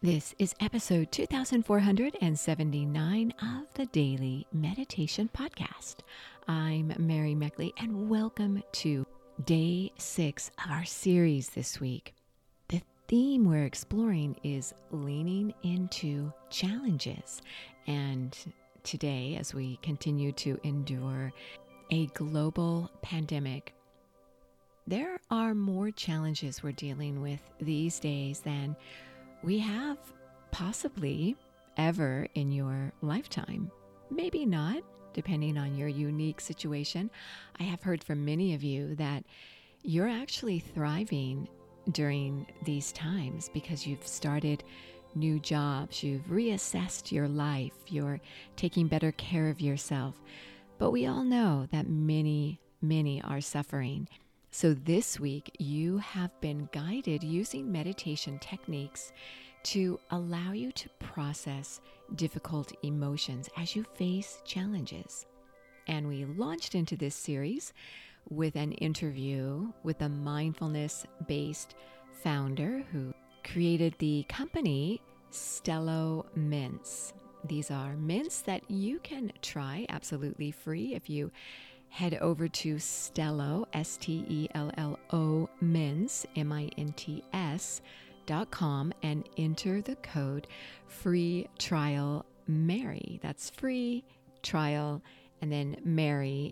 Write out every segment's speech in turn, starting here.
This is episode 2479 of the Daily Meditation Podcast. I'm Mary Meckley, and welcome to day 6 of our series this week. The theme we're exploring is leaning into challenges. And today, as we continue to endure a global pandemic, there are more challenges we're dealing with these days than we have possibly ever in your lifetime. Maybe not, depending on your unique situation. I have heard from many of you that you're actually thriving during these times because you've started new jobs, you've reassessed your life, you're taking better care of yourself. But we all know that many are suffering. So this week, you have been guided using meditation techniques to allow you to process difficult emotions as you face challenges. And we launched into this series with an interview with a mindfulness-based founder who created the company Stelo Mints. These are mints that you can try absolutely free if you head over to Stelo, Stello, Mints, MINTS.com and enter the code free trial Mary. That's free trial and then Mary,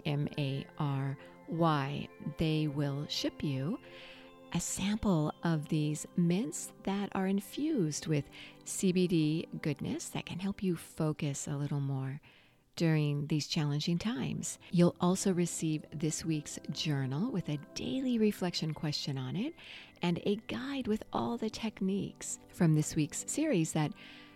MARY. They will ship you a sample of these mints that are infused with CBD goodness that can help you focus a little more during these challenging times. You'll also receive this week's journal with a daily reflection question on it and a guide with all the techniques from this week's series that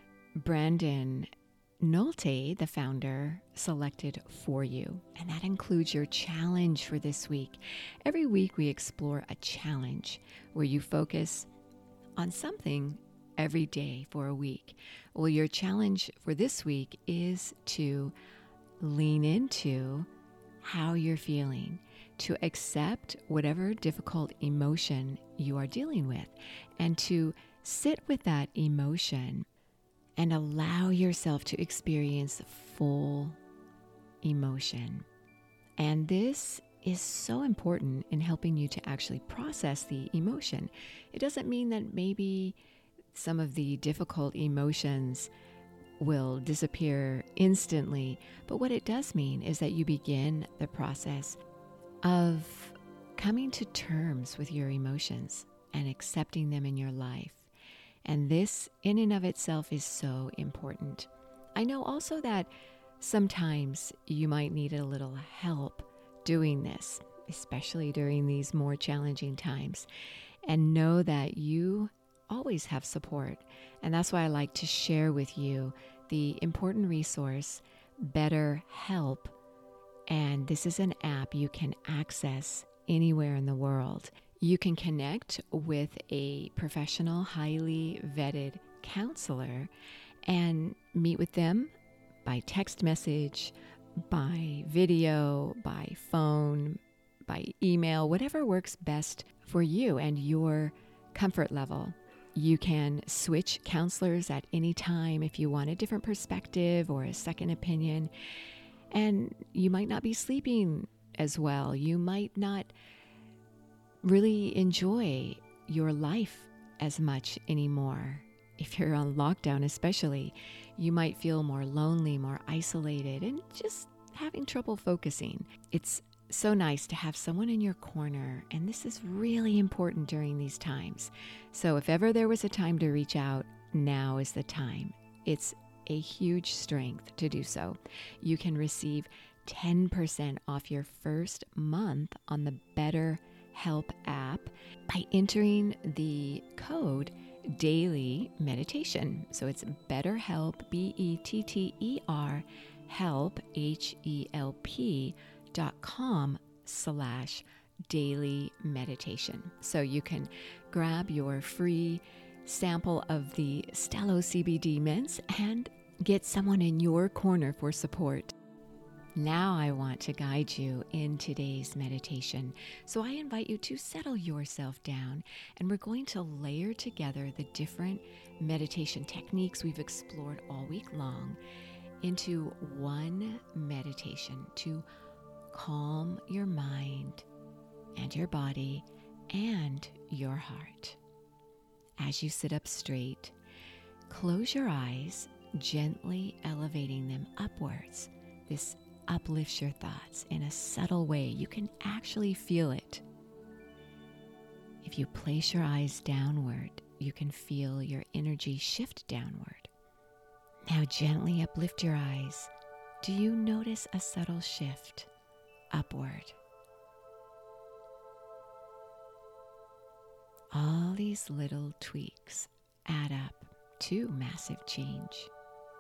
Brandon Nolte, the founder, selected for you. And that includes your challenge for this week. Every week we explore a challenge where you focus on something every day for a week. Well, your challenge for this week is to lean into how you're feeling, to accept whatever difficult emotion you are dealing with, and to sit with that emotion and allow yourself to experience full emotion. And this is so important in helping you to actually process the emotion. It doesn't mean that maybe some of the difficult emotions will disappear instantly, but what it does mean is that you begin the process of coming to terms with your emotions and accepting them in your life. And this in and of itself is so important. I know also that sometimes you might need a little help doing this, especially during these more challenging times, and know that you always have support. And that's why I like to share with you the important resource, BetterHelp. And this is an app you can access anywhere in the world. You can connect with a professional, highly vetted counselor and meet with them by text message, by video, by phone, by email, whatever works best for you and your comfort level. You can switch counselors at any time if you want a different perspective or a second opinion. And you might not be sleeping as well. You might not really enjoy your life as much anymore. If you're on lockdown especially, you might feel more lonely, more isolated, and just having trouble focusing. It's so nice to have someone in your corner, and this is really important during these times. So if ever there was a time to reach out, now is the time. It's a huge strength to do so. You can receive 10% off your first month on the BetterHelp app by entering the code Daily Meditation. So it's BetterHelp, BETTER, help, HELP.com/daily meditation. So you can grab your free sample of the Stelo CBD mints and get someone in your corner for support. Now I want to guide you in today's meditation. So I invite you to settle yourself down, and we're going to layer together the different meditation techniques we've explored all week long into one meditation to calm your mind and your body and your heart. As you sit up straight, close your eyes, gently elevating them upwards. This uplifts your thoughts in a subtle way. You can actually feel it. If you place your eyes downward, you can feel your energy shift downward. Now gently uplift your eyes. Do you notice a subtle shift upward? All these little tweaks add up to massive change.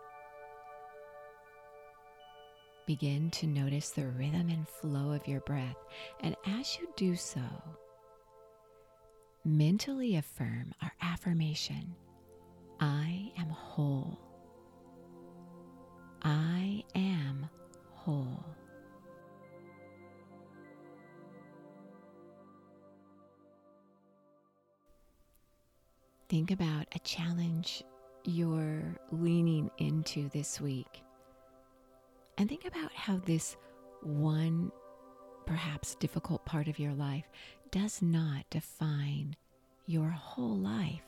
Begin to notice the rhythm and flow of your breath, and as you do so, mentally affirm our affirmation: I am whole. I am whole. Think about a challenge you're leaning into this week. And think about how this one, perhaps difficult part of your life does not define your whole life.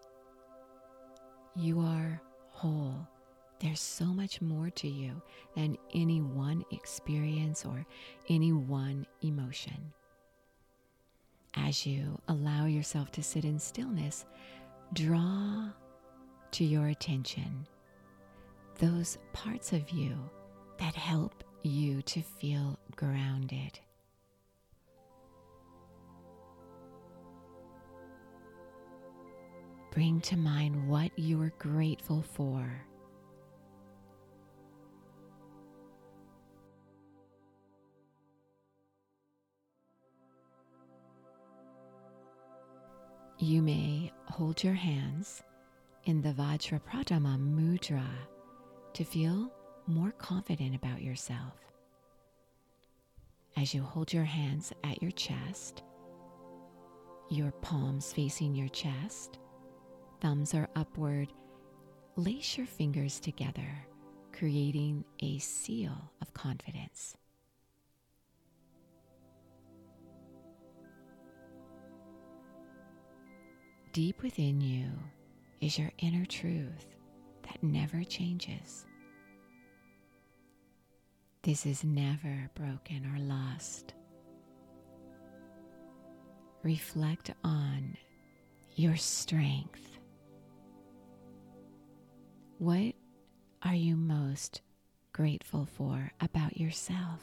You are whole. There's so much more to you than any one experience or any one emotion. As you allow yourself to sit in stillness, draw to your attention those parts of you that help you to feel grounded. Bring to mind what you are grateful for. You may hold your hands in the Vajrapradama Mudra to feel more confident about yourself. As you hold your hands at your chest, your palms facing your chest, thumbs are upward, lace your fingers together, creating a seal of confidence. Deep within you is your inner truth that never changes. This is never broken or lost. Reflect on your strength. What are you most grateful for about yourself?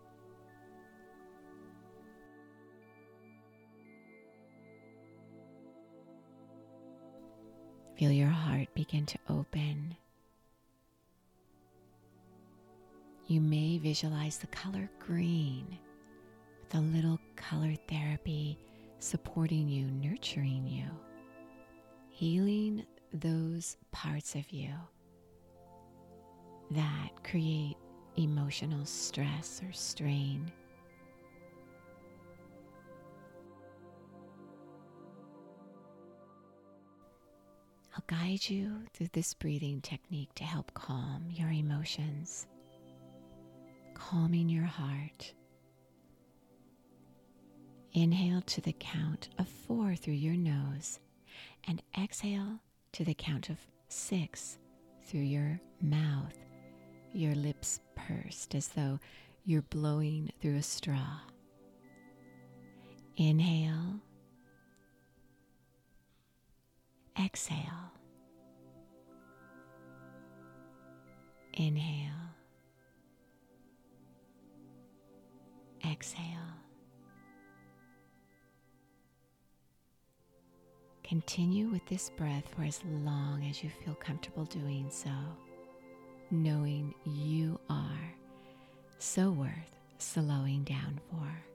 Feel your heart begin to open. You may visualize the color green with a little color therapy supporting you, nurturing you, healing those parts of you that create emotional stress or strain. I'll guide you through this breathing technique to help calm your emotions, calming your heart. Inhale to the count of 4 through your nose and exhale to the count of 6 through your mouth, your lips pursed as though you're blowing through a straw. Inhale, exhale, inhale, exhale. Continue with this breath for as long as you feel comfortable doing so, knowing you are so worth slowing down for.